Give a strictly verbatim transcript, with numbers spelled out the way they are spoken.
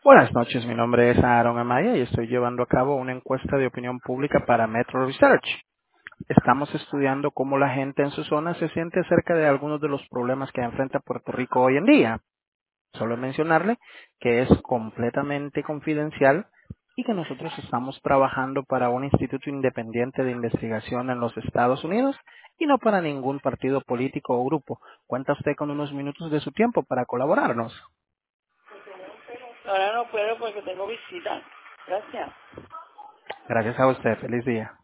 Buenas noches, mi nombre es Aaron Amaya y estoy llevando a cabo una encuesta de opinión pública para Metro Research. Estamos estudiando cómo la gente en su zona se siente acerca de algunos de los problemas que enfrenta Puerto Rico hoy en día. Solo mencionarle que es completamente confidencial y que nosotros estamos trabajando para un instituto independiente de investigación en los Estados Unidos y no para ningún partido político o grupo. ¿Cuenta usted con unos minutos de su tiempo para colaborarnos? Ahora no puedo porque tengo visita. Gracias. Gracias a usted. Feliz día.